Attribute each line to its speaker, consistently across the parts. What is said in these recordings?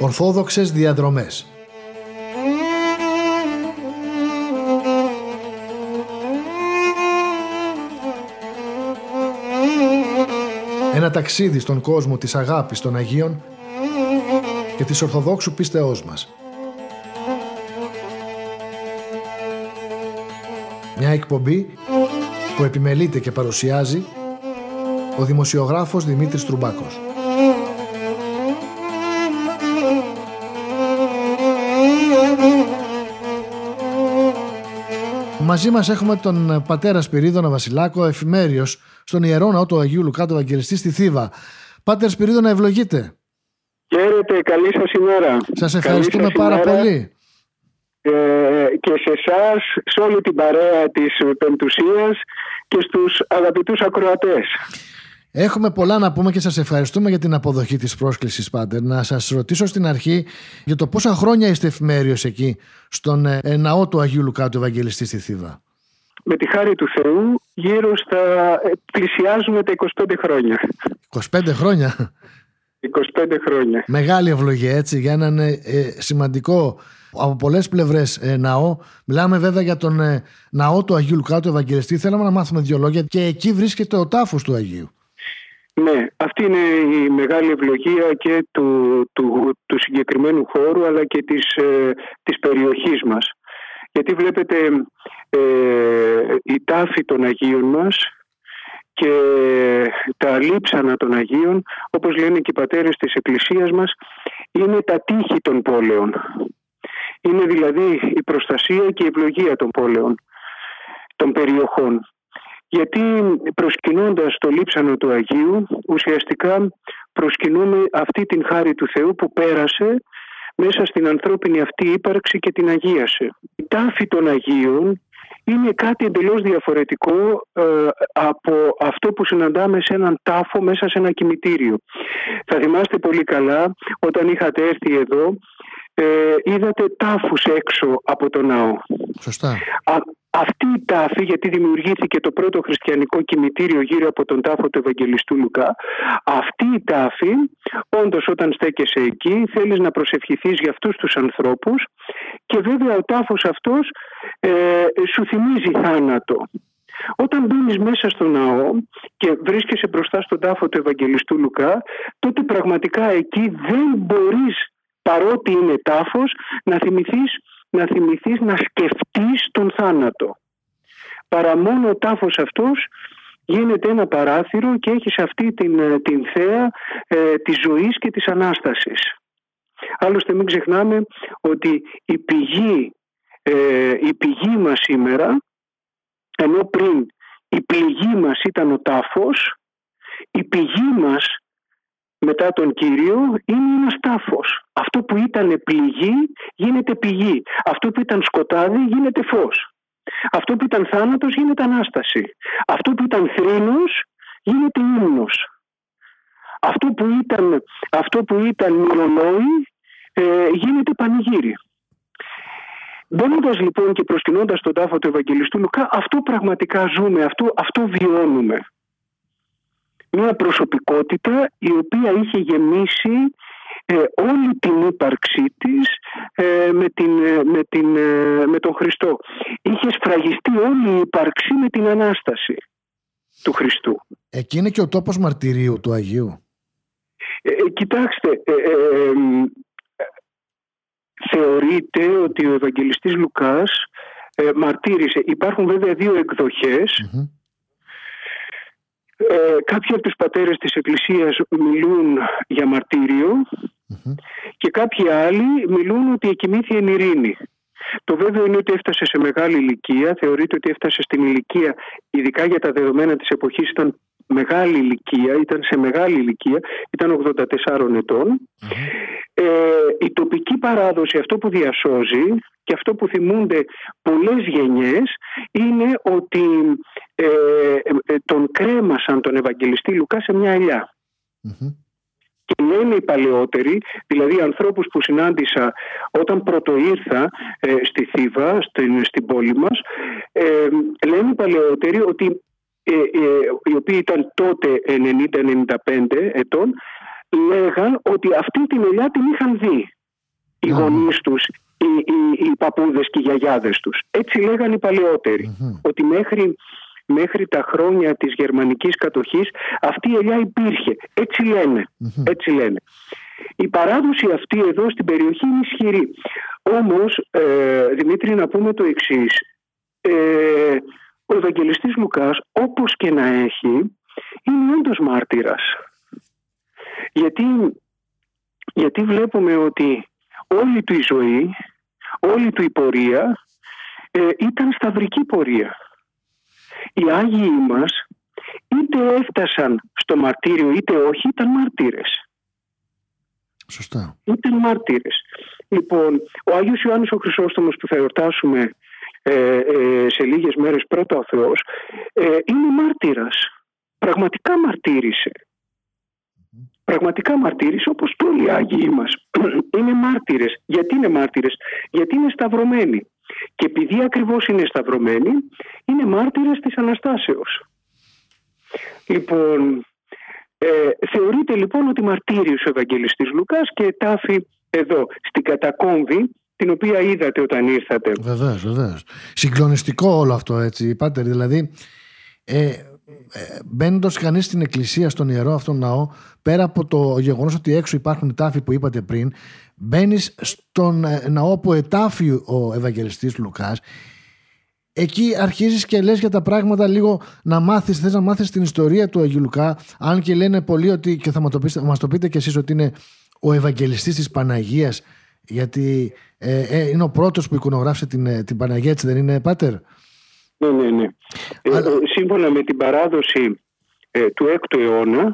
Speaker 1: Ορθόδοξες διαδρομές. Ένα ταξίδι στον κόσμο της αγάπης των Αγίων και της Ορθοδόξου πίστεώς μας. Μια εκπομπή που επιμελείται και παρουσιάζει ο δημοσιογράφος Δημήτρης Τρουμπάκος. Μαζί μας έχουμε τον πατέρα Σπυρίδωνα Βασιλάκο, εφημέριος στον Ιερό Ναό του Αγίου Λουκά του Ευαγγελιστή στη Θήβα. Πάτερ Σπυρίδωνα, ευλογείτε.
Speaker 2: Χαίρετε, καλή σας ημέρα.
Speaker 1: Σας ευχαριστούμε πάρα πολύ.
Speaker 2: Και σε εσάς, σε όλη την παρέα της Πεμπτουσίας και στους αγαπητούς ακροατές.
Speaker 1: Έχουμε πολλά να πούμε και σας ευχαριστούμε για την αποδοχή της πρόσκλησης, Πάτερ. Να σας ρωτήσω στην αρχή για το πόσα χρόνια είστε εφημέριος εκεί στον Ναό του Αγίου Λουκά του Ευαγγελιστή στη Θήβα.
Speaker 2: Με τη χάρη του Θεού πλησιάζουμε τα 25 χρόνια.
Speaker 1: 25 χρόνια.
Speaker 2: 25 χρόνια.
Speaker 1: Μεγάλη ευλογία, έτσι, για έναν σημαντικό από πολλές πλευρές ναό. Μιλάμε βέβαια για τον Ναό του Αγίου Λουκά του Ευαγγελιστή. Θέλαμε να μάθουμε δύο λόγια και εκεί βρίσκεται ο τάφος του Αγίου.
Speaker 2: Ναι, αυτή είναι η μεγάλη ευλογία και του συγκεκριμένου χώρου, αλλά και της περιοχής μας. Γιατί βλέπετε η τάφη των Αγίων μας και τα λείψανα των Αγίων, όπως λένε και οι πατέρες της Εκκλησίας μας, είναι τα τείχη των πόλεων. Είναι δηλαδή η προστασία και η ευλογία των πόλεων, των περιοχών. Γιατί προσκυνώντας το λείψανο του Αγίου, ουσιαστικά προσκυνούμε αυτή την χάρη του Θεού που πέρασε μέσα στην ανθρώπινη αυτή ύπαρξη και την αγίασε. Η τάφη των Αγίων είναι κάτι εντελώς διαφορετικό από αυτό που συναντάμε σε έναν τάφο μέσα σε ένα κημητήριο. Θα θυμάστε πολύ καλά όταν είχατε έρθει εδώ, είδατε τάφους έξω από το ναό.
Speaker 1: Σωστά.
Speaker 2: Αυτή η τάφη, γιατί δημιουργήθηκε το πρώτο χριστιανικό κημητήριο γύρω από τον τάφο του Ευαγγελιστού Λουκά, αυτή η τάφη, όντως όταν στέκεσαι εκεί, θέλεις να προσευχηθείς για αυτούς τους ανθρώπους και βέβαια ο τάφος αυτός σου θυμίζει θάνατο. Όταν μπαίνεις μέσα στο ναό και βρίσκεσαι μπροστά στον τάφο του Ευαγγελιστού Λουκά, τότε πραγματικά εκεί δεν μπορείς, παρότι είναι τάφος, να θυμηθείς να σκεφτείς τον θάνατο. Παρά μόνο ο τάφος αυτός γίνεται ένα παράθυρο και έχεις αυτή την θέα της ζωής και της Ανάστασης. Άλλωστε μην ξεχνάμε ότι η πηγή μας σήμερα, ενώ πριν η πληγή μας ήταν ο τάφος, η πηγή μας μετά τον Κύριο είναι ένας τάφος. Αυτό που ήταν πληγή γίνεται πηγή. Αυτό που ήταν σκοτάδι γίνεται φως. Αυτό που ήταν θάνατος γίνεται Ανάσταση. Αυτό που ήταν θρήνος γίνεται ύμνος. Αυτό που ήταν μυρολόι γίνεται πανηγύρι. Μπαίνοντας λοιπόν και προσκυνώντας τον τάφο του Ευαγγελιστού Λουκά, αυτό πραγματικά ζούμε, αυτό βιώνουμε. Μια προσωπικότητα η οποία είχε γεμίσει όλη την ύπαρξή της με τον Χριστό. Είχε σφραγιστεί όλη η ύπαρξη με την Ανάσταση του Χριστού.
Speaker 1: Εκεί είναι και ο τόπος μαρτυρίου του Αγίου.
Speaker 2: Κοιτάξτε, θεωρείται ότι ο Ευαγγελιστής Λουκάς μαρτύρησε. Υπάρχουν βέβαια δύο εκδοχές. Κάποιοι από τους πατέρες της Εκκλησίας μιλούν για μαρτύριο και κάποιοι άλλοι μιλούν ότι εκοιμήθη εν ειρήνη. Το βέβαιο είναι ότι έφτασε σε μεγάλη ηλικία. Θεωρείται ότι έφτασε στην ηλικία, ειδικά για τα δεδομένα της εποχής, ήταν σε μεγάλη ηλικία, ήταν 84 ετών. Η τοπική παράδοση, αυτό που διασώζει και αυτό που θυμούνται πολλές γενιές, είναι ότι τον κρέμασαν τον Ευαγγελιστή Λουκά σε μια ελιά. Και λένε οι παλαιότεροι, δηλαδή ανθρώπους που συνάντησα όταν πρωτοήρθα στη Θήβα, στην πόλη μας, λένε οι παλαιότεροι ότι οι οποίοι ήταν τότε 90-95 ετών, λέγαν ότι αυτή την ελιά την είχαν δει. οι γονείς τους, οι παππούδες και οι γιαγιάδες τους. Έτσι λέγανε οι παλαιότεροι, ότι μέχρι τα χρόνια της γερμανικής κατοχής αυτή η ελιά υπήρχε. Έτσι λένε. Έτσι λένε. Η παράδοση αυτή εδώ στην περιοχή είναι ισχυρή. Όμως, Δημήτρη, να πούμε το εξής. Ο Ευαγγελιστής Λουκάς, όπως και να έχει, είναι όντως μάρτυρας. Γιατί βλέπουμε ότι όλη του η ζωή, όλη του η πορεία ήταν σταυρική πορεία. Οι Άγιοι μας είτε έφτασαν στο μαρτύριο είτε όχι, ήταν μάρτυρες.
Speaker 1: Σωστά.
Speaker 2: Ήταν μάρτυρες. Λοιπόν, ο Άγιος Ιωάννης ο Χρυσόστομος που θα εορτάσουμε σε λίγες μέρες πρώτα ο Θεός, είναι μάρτυρας. Πραγματικά μαρτύρησε. Πραγματικά μαρτύρησε, όπως και όλοι οι Άγιοι μας. Είναι μάρτυρες. Γιατί είναι μάρτυρες? Γιατί είναι σταυρωμένοι. Και επειδή ακριβώς είναι σταυρωμένοι, είναι μάρτυρες της Αναστάσεως. Λοιπόν, θεωρείται λοιπόν ότι μαρτύρησε ο Ευαγγελιστής Λουκάς και ετάφη εδώ, στην κατακόμβη, την οποία είδατε όταν ήρθατε.
Speaker 1: Βεβαίως, βεβαίως. Συγκλονιστικό όλο αυτό, έτσι, Πάτερ. Δηλαδή, μπαίνοντας κανείς στην εκκλησία, στον ιερό αυτόν ναό, πέρα από το γεγονός ότι έξω υπάρχουν οι τάφοι που είπατε πριν, μπαίνεις στον ναό που ετάφει ο Ευαγγελιστής Λουκάς. Εκεί αρχίζεις και λες για τα πράγματα λίγο να μάθεις, θες να μάθεις την ιστορία του Αγίου Λουκά, αν και λένε πολλοί ότι, και θα μας το πείτε κι εσείς, ότι είναι ο Ευαγγελιστής της Παναγίας, γιατί είναι ο πρώτος που εικονογράφησε την Παναγία, έτσι δεν είναι, Πάτερ?
Speaker 2: Ναι. Σύμφωνα με την παράδοση του 6ου αιώνα,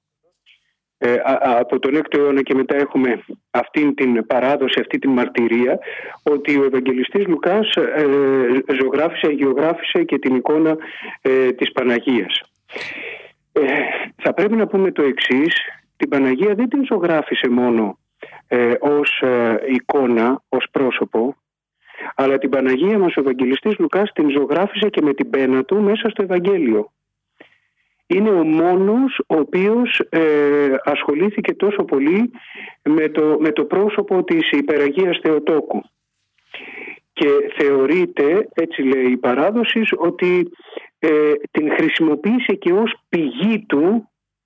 Speaker 2: από τον 6ο αιώνα και μετά έχουμε αυτή την παράδοση, αυτή την μαρτυρία, ότι ο Ευαγγελιστής Λουκάς αγιογράφησε και την εικόνα της Παναγίας. Θα πρέπει να πούμε το εξής: την Παναγία δεν την ζωγράφησε μόνο ως εικόνα, ως πρόσωπο, αλλά την Παναγία μας ο Ευαγγελιστής Λουκάς την ζωγράφησε και με την πένα του μέσα στο Ευαγγέλιο. Είναι ο μόνος ο οποίος ασχολήθηκε τόσο πολύ με το πρόσωπο της Υπεραγίας Θεοτόκου. Και θεωρείται, έτσι λέει η παράδοση, ότι την χρησιμοποίησε και ως πηγή του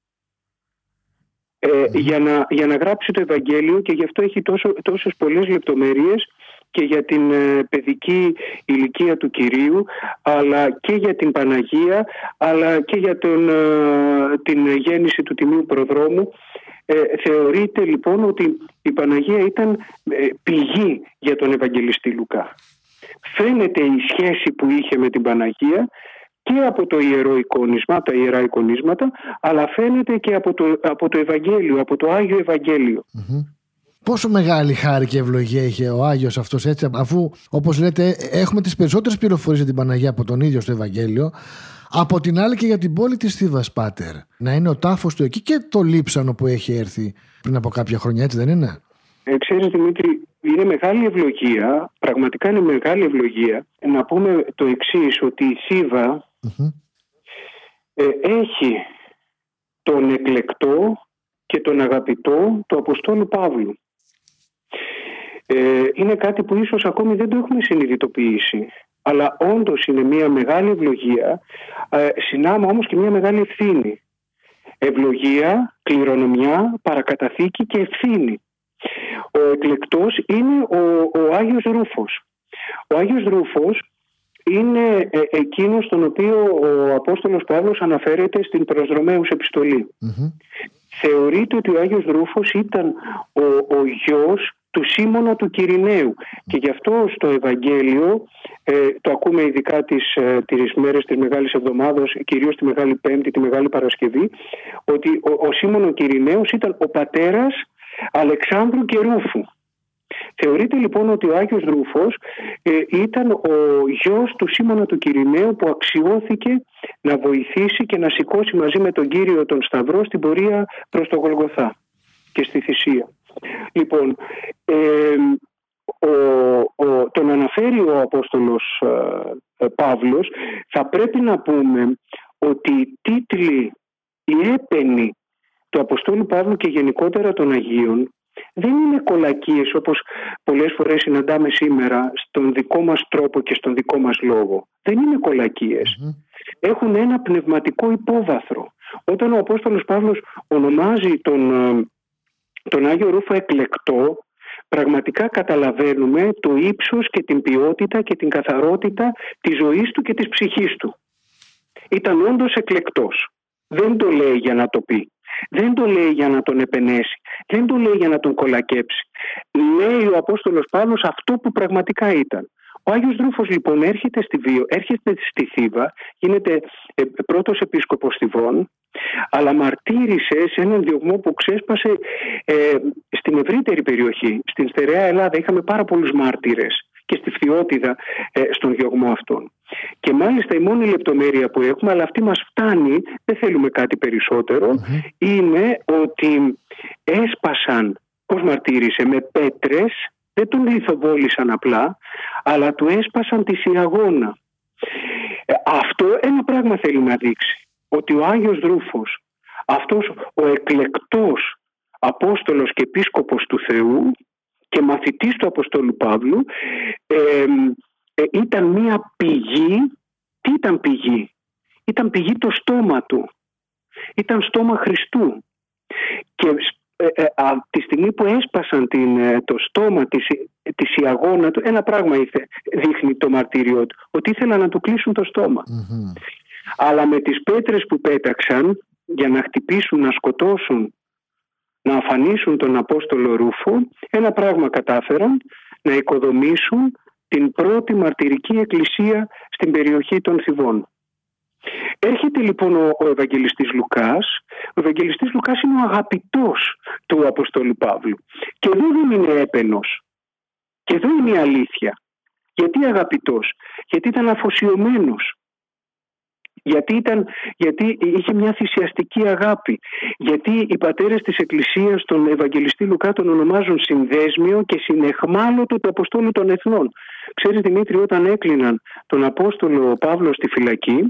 Speaker 2: για να γράψει το Ευαγγέλιο, και γι' αυτό έχει τόσες πολλές λεπτομέρειες και για την παιδική ηλικία του Κυρίου, αλλά και για την Παναγία, αλλά και για την γέννηση του Τιμίου Προδρόμου. Θεωρείται λοιπόν ότι η Παναγία ήταν πηγή για τον Ευαγγελιστή Λουκά. Φαίνεται η σχέση που είχε με την Παναγία και από το ιερό εικόνισμα, τα ιερά εικονίσματα, αλλά φαίνεται και από το Ευαγγέλιο, από το Άγιο Ευαγγέλιο.
Speaker 1: Πόσο μεγάλη χάρη και ευλογία είχε ο Άγιος αυτός, έτσι, αφού, όπως λέτε, έχουμε τις περισσότερες πληροφορίες για την Παναγία από τον ίδιο στο Ευαγγέλιο, από την άλλη και για την πόλη της Θήβας, Πάτερ. Να είναι ο τάφος του εκεί και το λείψανο που έχει έρθει πριν από κάποια χρόνια, έτσι δεν είναι?
Speaker 2: Ξέρεις, Δημήτρη, είναι μεγάλη ευλογία, πραγματικά είναι μεγάλη ευλογία, να πούμε το εξής, ότι η Θήβα έχει τον εκλεκτό και τον αγαπητό του Αποστόλου Παύλου. Είναι κάτι που ίσως ακόμη δεν το έχουμε συνειδητοποιήσει, αλλά όντως είναι μια μεγάλη ευλογία, συνάμα όμως και μια μεγάλη ευθύνη. Ευλογία, κληρονομιά, παρακαταθήκη και ευθύνη. Ο εκλεκτός είναι ο Άγιος Ρούφος. Ο Άγιος Ρούφος είναι εκείνος τον οποίο ο Απόστολος Παύλος αναφέρεται στην προς Ρωμαίους επιστολή. Θεωρείται ότι ο Άγιος Ρούφος ήταν ο γιος του Σίμωνα του Κυρηναίου, και γι' αυτό στο Ευαγγέλιο το ακούμε ειδικά τις μέρες της Μεγάλης Εβδομάδος, κυρίως τη Μεγάλη Πέμπτη, τη Μεγάλη Παρασκευή, ότι ο Σίμων ο Κυρηναίος ήταν ο πατέρας Αλεξάνδρου και Ρούφου. Θεωρείται λοιπόν ότι ο Άγιος Ρούφος ήταν ο γιος του Σίμωνα του Κυρηναίου, που αξιώθηκε να βοηθήσει και να σηκώσει μαζί με τον Κύριο τον Σταυρό στην πορεία προς το Γολγοθά και στη θυσία. Λοιπόν, τον αναφέρει ο Απόστολος Παύλος. Θα πρέπει να πούμε ότι οι τίτλοι, οι έπαινοι του Αποστόλου Παύλου και γενικότερα των Αγίων δεν είναι κολακίες όπως πολλές φορές συναντάμε σήμερα στον δικό μας τρόπο και στον δικό μας λόγο. Δεν είναι κολακίες. Έχουν ένα πνευματικό υπόβαθρο. Όταν ο Απόστολος Παύλος ονομάζει τον Άγιο Ρούφο εκλεκτό, πραγματικά καταλαβαίνουμε το ύψος και την ποιότητα και την καθαρότητα της ζωής του και της ψυχής του. Ήταν όντως εκλεκτός. Δεν το λέει για να το πει. Δεν το λέει για να τον επενέσει. Δεν το λέει για να τον κολακέψει. Λέει ο Απόστολος Παύλος αυτό που πραγματικά ήταν. Ο Άγιος Ρούφος λοιπόν έρχεται στη Θήβα, γίνεται πρώτος επίσκοπος Θηβών, αλλά μαρτύρησε σε έναν διωγμό που ξέσπασε στην ευρύτερη περιοχή. Στην στερεά Ελλάδα είχαμε πάρα πολλούς μάρτυρες και στη Φθιώτιδα στον διωγμό αυτόν. Και μάλιστα η μόνη λεπτομέρεια που έχουμε, αλλά αυτή μας φτάνει, δεν θέλουμε κάτι περισσότερο, είναι ότι έσπασαν, πώς μαρτύρησε, με πέτρες, δεν τον λιθοβόλησαν απλά, αλλά του έσπασαν τη σιραγώνα. Αυτό ένα πράγμα θέλει να δείξει, ότι ο Άγιος Ρούφος, αυτός ο εκλεκτός Απόστολος και Επίσκοπος του Θεού και μαθητής του Αποστόλου Παύλου, ήταν μία πηγή. Τι ήταν πηγή? Ήταν πηγή το στόμα του. Ήταν στόμα Χριστού. Και από τη στιγμή που έσπασαν το στόμα τη ιαγώνα του, ένα πράγμα δείχνει το μαρτύριό του, ότι ήθελαν να του κλείσουν το στόμα. Αλλά με τις πέτρες που πέταξαν για να χτυπήσουν, να σκοτώσουν, να αφανίσουν τον Απόστολο Ρούφο, ένα πράγμα κατάφεραν, να οικοδομήσουν την πρώτη μαρτυρική εκκλησία στην περιοχή των Θηβών. Έρχεται λοιπόν ο Ευαγγελιστής Λουκάς. Ο Ευαγγελιστής Λουκάς είναι ο αγαπητός του Αποστόλου Παύλου. Και εδώ δεν είναι έπαινος. Και εδώ είναι η αλήθεια. Γιατί αγαπητός? Γιατί ήταν αφοσιωμένος. Γιατί είχε μια θυσιαστική αγάπη. Γιατί οι πατέρες της Εκκλησίας τον Ευαγγελιστή Λουκά τον ονομάζουν συνδέσμιο και συνεχμάλωτο του Αποστόλου των Εθνών. Ξέρεις Δημήτρη, όταν έκλειναν τον Απόστολο Παύλο στη φυλακή,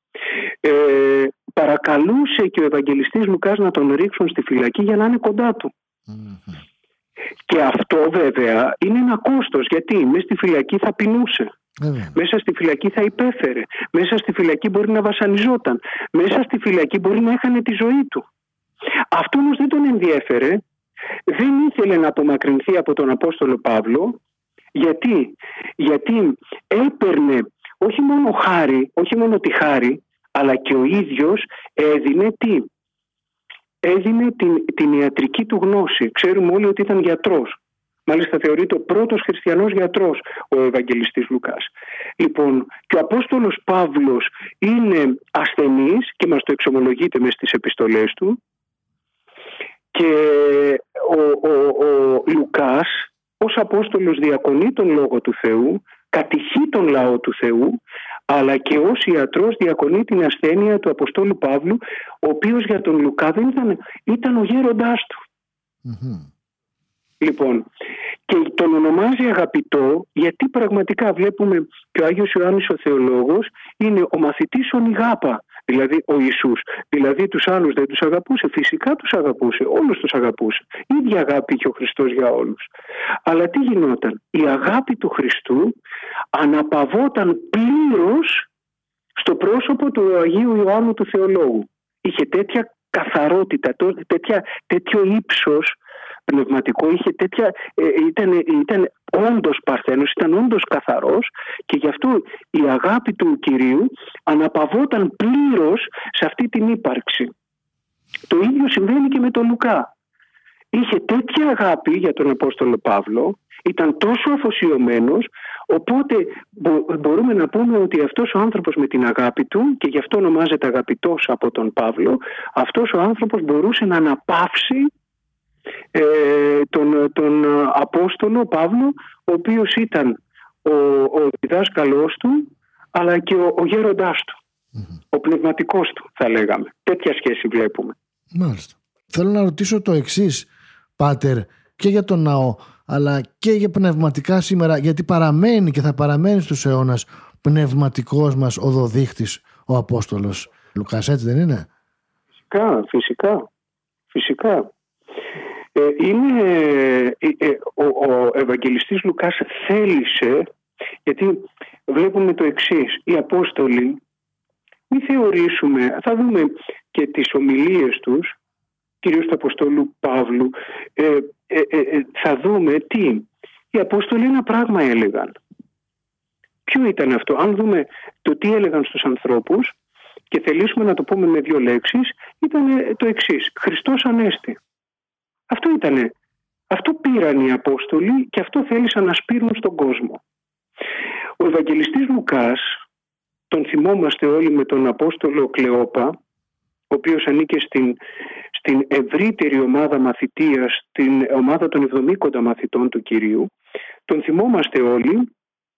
Speaker 2: παρακαλούσε και ο Ευαγγελιστής Λουκάς να τον ρίξουν στη φυλακή για να είναι κοντά του. Και αυτό βέβαια είναι ένα κόστος, γιατί μέσα στη φυλακή θα πεινούσε. Μέσα στη φυλακή θα υπέφερε. Μέσα στη φυλακή μπορεί να βασανιζόταν. Μέσα στη φυλακή μπορεί να έχανε τη ζωή του. Αυτό όμως δεν τον ενδιέφερε. Δεν ήθελε να απομακρυνθεί από τον Απόστολο Παύλο. Γιατί έπαιρνε όχι μόνο χάρη, όχι μόνο τη χάρη, αλλά και ο ίδιος έδινε τι? Έδινε την ιατρική του γνώση. Ξέρουμε όλοι ότι ήταν γιατρός. Μάλιστα θεωρείται ο πρώτος χριστιανός γιατρός ο Ευαγγελιστής Λουκάς. Λοιπόν, και ο Απόστολος Παύλος είναι ασθενής και μας το εξομολογείται μες στις επιστολές του, και ο Λουκάς ως Απόστολος διακονεί τον Λόγο του Θεού, κατηχεί τον λαό του Θεού, αλλά και ως ιατρός διακονεί την ασθένεια του Αποστόλου Παύλου, ο οποίος για τον Λουκά δεν ήταν ο γέροντάς του. Λοιπόν, και τον ονομάζει αγαπητό, γιατί πραγματικά βλέπουμε και ο Άγιος Ιωάννης ο Θεολόγος είναι ο μαθητής ονιγάπα, δηλαδή ο Ιησούς. Δηλαδή τους άλλους δεν τους αγαπούσε, φυσικά τους αγαπούσε, όλους τους αγαπούσε. Ίδια αγάπη είχε ο Χριστός για όλους. Αλλά τι γινόταν? Η αγάπη του Χριστού αναπαυόταν πλήρως στο πρόσωπο του Αγίου Ιωάννου του Θεολόγου. Είχε τέτοια καθαρότητα, τέτοιο ύψος πνευματικό, ήταν όντως παρθένος, ήταν όντως καθαρός, και γι' αυτό η αγάπη του Κυρίου αναπαυόταν πλήρως σε αυτή την ύπαρξη. Το ίδιο συμβαίνει και με τον Λουκά. Είχε τέτοια αγάπη για τον Απόστολο Παύλο, ήταν τόσο αφοσιωμένος, οπότε μπορούμε να πούμε ότι αυτός ο άνθρωπος με την αγάπη του, και γι' αυτό ονομάζεται αγαπητός από τον Παύλο, αυτός ο άνθρωπος μπορούσε να αναπαύσει τον Απόστολο Παύλο, ο οποίος ήταν ο διδάσκαλός του, αλλά και ο γέροντάς του, ο πνευματικός του, θα λέγαμε. Τέτοια σχέση βλέπουμε.
Speaker 1: Μάλιστα. Θέλω να ρωτήσω το εξής, Πάτερ, και για τον ναό, αλλά και για πνευματικά σήμερα, γιατί παραμένει και θα παραμένει στους αιώνας πνευματικός μας οδοδείχτης ο Απόστολος Λουκάς, έτσι δεν είναι?
Speaker 2: Φυσικά. Ο Ευαγγελιστής Λουκάς θέλησε, γιατί βλέπουμε το εξής: οι Απόστολοι, μην θεωρήσουμε, θα δούμε και τις ομιλίες τους, κυρίως του Αποστόλου Παύλου, θα δούμε τι οι Απόστολοι ένα πράγμα έλεγαν. Ποιο ήταν αυτό? Αν δούμε το τι έλεγαν στους ανθρώπους και θελήσουμε να το πούμε με 2 λέξεις, ήταν το εξής: Χριστός Ανέστη. Αυτό ήτανε. Αυτό πήραν οι Απόστολοι και αυτό θέλησαν να σπείρουν στον κόσμο. Ο Ευαγγελιστής Λουκάς, τον θυμόμαστε όλοι με τον Απόστολο Κλεόπα, ο οποίος ανήκε στην ευρύτερη ομάδα μαθητείας, την ομάδα των 70 μαθητών του Κυρίου. Τον θυμόμαστε όλοι.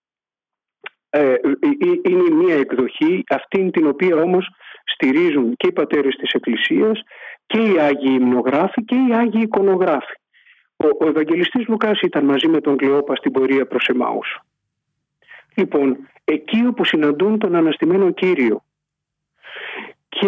Speaker 2: Είναι μια εκδοχή, αυτήν την οποία όμως στηρίζουν και οι πατέρες της Εκκλησίας και οι Άγιοι Υμνογράφοι και οι Άγιοι Εικονογράφοι. Ο Ευαγγελιστής Λουκάς ήταν μαζί με τον Κλεόπα στην πορεία προς Εμάους. Λοιπόν, εκεί όπου συναντούν τον αναστημένο Κύριο, και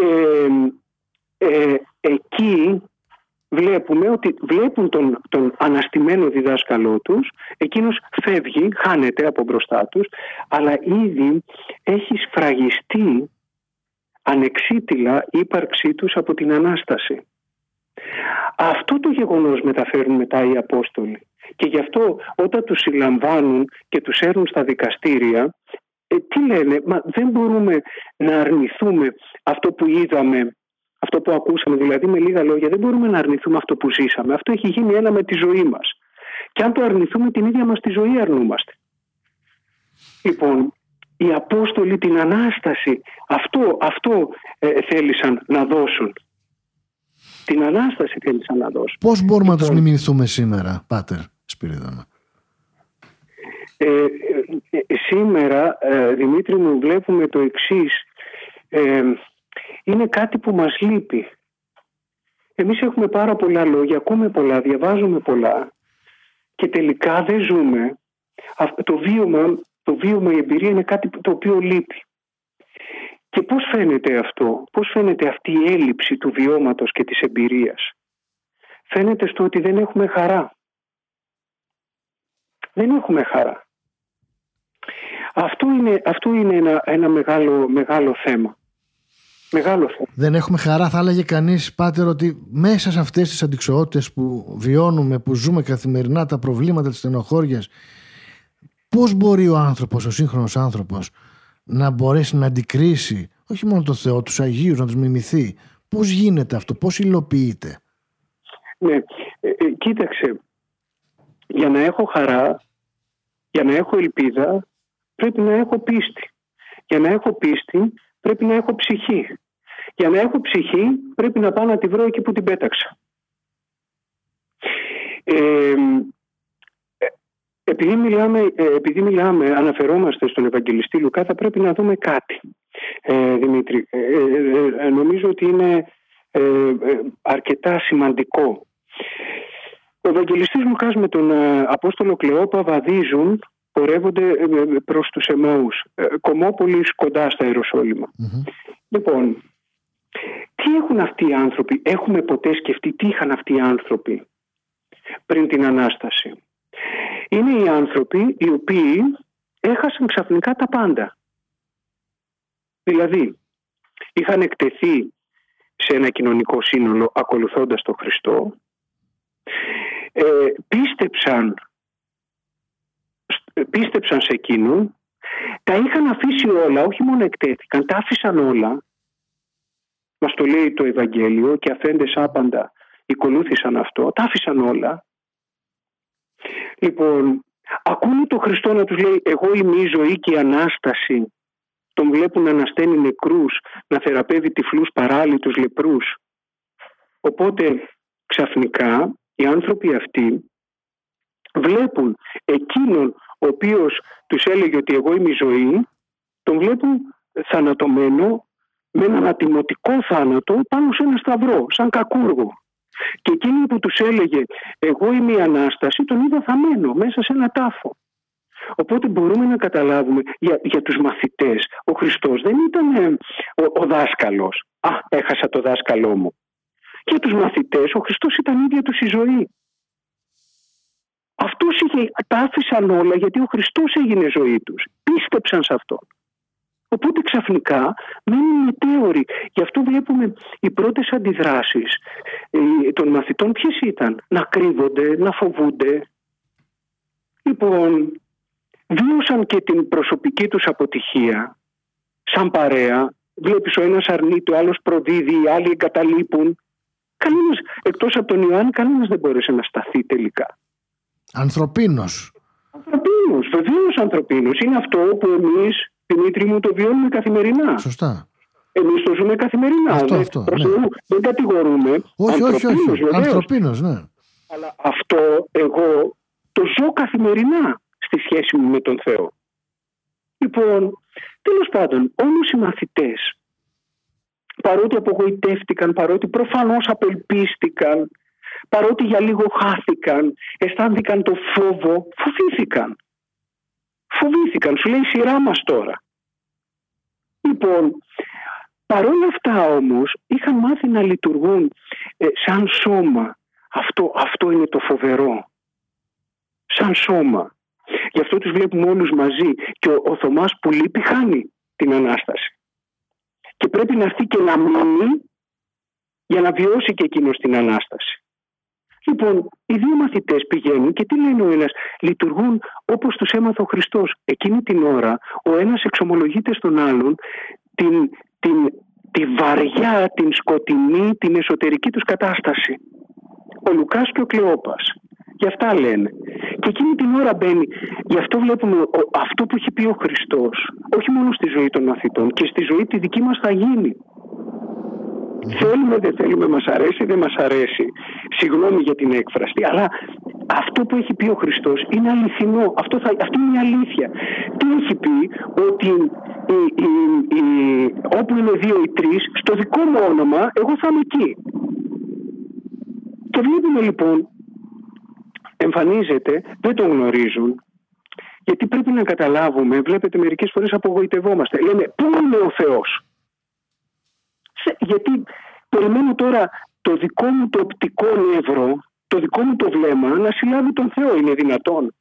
Speaker 2: εκεί βλέπουμε ότι βλέπουν τον αναστημένο διδάσκαλό τους. Εκείνος φεύγει, χάνεται από μπροστά τους, αλλά ήδη έχει σφραγιστεί ανεξίτηλα η ύπαρξή τους από την Ανάσταση. Αυτό το γεγονός μεταφέρουν μετά οι Απόστολοι, και γι' αυτό όταν τους συλλαμβάνουν και τους έρουν στα δικαστήρια, τι λένε? Δεν μπορούμε να αρνηθούμε αυτό που είδαμε, αυτό που ακούσαμε. Δηλαδή, με λίγα λόγια, δεν μπορούμε να αρνηθούμε αυτό που ζήσαμε. Αυτό έχει γίνει ένα με τη ζωή μας. Και αν το αρνηθούμε, την ίδια μας τη ζωή αρνούμαστε. Λοιπόν, οι Απόστολοι την Ανάσταση, αυτό θέλησαν να δώσουν. Την Ανάσταση θέλησαν να δώσουν.
Speaker 1: Πώς μπορούμε να τους μιμηθούμε σήμερα, Πάτερ Σπυρίδωνα?
Speaker 2: Σήμερα, Δημήτρη μου, βλέπουμε το εξής. Είναι κάτι που μας λείπει. Εμείς έχουμε πάρα πολλά λόγια, ακούμε πολλά, διαβάζουμε πολλά και τελικά δεν ζούμε. Το βίωμα, η εμπειρία είναι κάτι το οποίο λείπει. Και πώς φαίνεται αυτό? Πώς φαίνεται αυτή η έλλειψη του βιώματος και της εμπειρίας? Φαίνεται στο ότι δεν έχουμε χαρά. Δεν έχουμε χαρά. Αυτό είναι ένα μεγάλο θέμα. Μεγάλο θέμα.
Speaker 1: Δεν έχουμε χαρά, θα έλεγε κανείς, Πάτερ, ότι μέσα σε αυτές τις αντιξοότητες που βιώνουμε, που ζούμε καθημερινά, τα προβλήματα της στενοχώριας, πώς μπορεί ο άνθρωπος, ο σύγχρονος άνθρωπος, να μπορέσει να αντικρίσει όχι μόνο το Θεό, τους Αγίους, να τους μιμηθεί? Πώς γίνεται αυτό, πώς υλοποιείται?
Speaker 2: Ναι, κοίταξε, για να έχω χαρά, για να έχω ελπίδα, πρέπει να έχω πίστη. Για να έχω πίστη, πρέπει να έχω ψυχή. Για να έχω ψυχή, πρέπει να πάω να τη βρω εκεί που την πέταξα. Επειδή μιλάμε, αναφερόμαστε στον Ευαγγελιστή Λουκά, θα πρέπει να δούμε κάτι, Δημήτρη. Νομίζω ότι είναι αρκετά σημαντικό. Ο Ευαγγελιστής Λουκάς με τον Απόστολο Κλεόπα βαδίζουν, πορεύονται προς τους Εμαούς, Κομμόπολης, κοντά στα Ιεροσόλυμα. Λοιπόν, τι έχουν αυτοί οι άνθρωποι? Έχουμε ποτέ σκεφτεί τι είχαν αυτοί οι άνθρωποι πριν την Ανάσταση? Είναι οι άνθρωποι οι οποίοι έχασαν ξαφνικά τα πάντα. Δηλαδή, είχαν εκτεθεί σε ένα σύνολο ακολουθώντας τον Χριστό, πίστεψαν σε εκείνον, τα είχαν αφήσει όλα, όχι μόνο εκτέθηκαν, τα άφησαν όλα. Μας το λέει το Ευαγγέλιο, και αφέντες άπαντα ακολούθησαν αυτό, τα άφησαν όλα. Λοιπόν, ακούνε τον Χριστό να τους λέει: εγώ είμαι η ζωή και η Ανάσταση. Τον βλέπουν να ανασταίνει νεκρούς, να θεραπεύει τυφλούς παράλυτους, λεπρούς. Οπότε ξαφνικά οι άνθρωποι αυτοί βλέπουν εκείνον ο οποίος τους έλεγε ότι εγώ είμαι η ζωή, τον βλέπουν θανατωμένο με έναν ατιμωτικό θάνατο πάνω σε ένα σταυρό, σαν κακούργο. Και εκείνο που τους έλεγε εγώ είμαι η Ανάσταση, τον είδα θαμμένο μέσα σε ένα τάφο. Οπότε μπορούμε να καταλάβουμε για τους μαθητές, ο Χριστός δεν ήταν ο δάσκαλος. Έχασα το δάσκαλό μου. Για τους μαθητές ο Χριστός ήταν ίδια τους η ζωή. Αυτούς τα άφησαν όλα γιατί ο Χριστός έγινε ζωή τους. Πίστεψαν σε αυτό. Οπότε ξαφνικά μένουν μετέωροι. Γι' αυτό βλέπουμε οι πρώτες αντιδράσεις των μαθητών ποιες ήταν? Να κρύβονται, να φοβούνται. Λοιπόν, βίωσαν και την προσωπική τους αποτυχία σαν παρέα. Βλέπεις ο ένας αρνείται, ο άλλος προδίδει, οι άλλοι εγκαταλείπουν. Κανένας, εκτός από τον Ιωάννη, κανένας δεν μπόρεσε να σταθεί τελικά.
Speaker 1: Ανθρωπίνος.
Speaker 2: Ανθρωπίνος, βεβαίως ανθρωπίνος. Είναι αυτό που εμείς, Δημήτρη μου, το βιώνουμε καθημερινά.
Speaker 1: Σωστά.
Speaker 2: Εμείς το ζούμε καθημερινά.
Speaker 1: Αυτό, ναι.
Speaker 2: Δεν κατηγορούμε.
Speaker 1: Όχι. Ανθρωπίνος, ναι.
Speaker 2: Αλλά αυτό εγώ το ζω καθημερινά στη σχέση μου με τον Θεό. Λοιπόν, τέλος πάντων, όμως οι μαθητές, παρότι απογοητεύτηκαν, παρότι προφανώς απελπίστηκαν, παρότι για λίγο χάθηκαν, αισθάνθηκαν το φόβο, φοβήθηκαν. Σου λέει η σειρά μας τώρα. Λοιπόν, παρόλα αυτά όμως είχαν μάθει να λειτουργούν σαν σώμα. Αυτό είναι το φοβερό. Σαν σώμα. Γι' αυτό τους βλέπουμε όλους μαζί. Και ο Θωμάς που λείπει χάνει την Ανάσταση. Και πρέπει να έρθει και να μείνει για να βιώσει και εκείνος την Ανάσταση. Λοιπόν, οι δύο μαθητές πηγαίνουν και τι λένε ο ένας? Λειτουργούν όπως τους έμαθε ο Χριστός. Εκείνη την ώρα ο ένας εξομολογείται στον άλλον τη βαριά, την σκοτεινή, την εσωτερική τους κατάσταση. Ο Λουκάς και ο Κλεόπας. Γι' αυτά λένε. Και εκείνη την ώρα μπαίνει. Γι' αυτό βλέπουμε αυτό που έχει πει ο Χριστός, όχι μόνο στη ζωή των μαθητών, και στη ζωή τη δική μας θα γίνει. Θέλουμε, δεν θέλουμε, μας αρέσει, δεν μας αρέσει. Συγγνώμη για την έκφραση, αλλά αυτό που έχει πει ο Χριστός είναι αληθινό. Αυτή είναι η αλήθεια. Τι έχει πει? Ότι όπου είναι 2 ή 3, στο δικό μου όνομα, εγώ θα είμαι εκεί. Και βλέπουμε λοιπόν, εμφανίζεται, δεν τον γνωρίζουν, γιατί πρέπει να καταλάβουμε, βλέπετε μερικές φορές απογοητευόμαστε. Λέμε, πού είναι ο Θεός? Γιατί περιμένω τώρα το δικό μου το οπτικό νεύρο, το δικό μου το βλέμμα να συλλάβει τον Θεό. Είναι δυνατόν?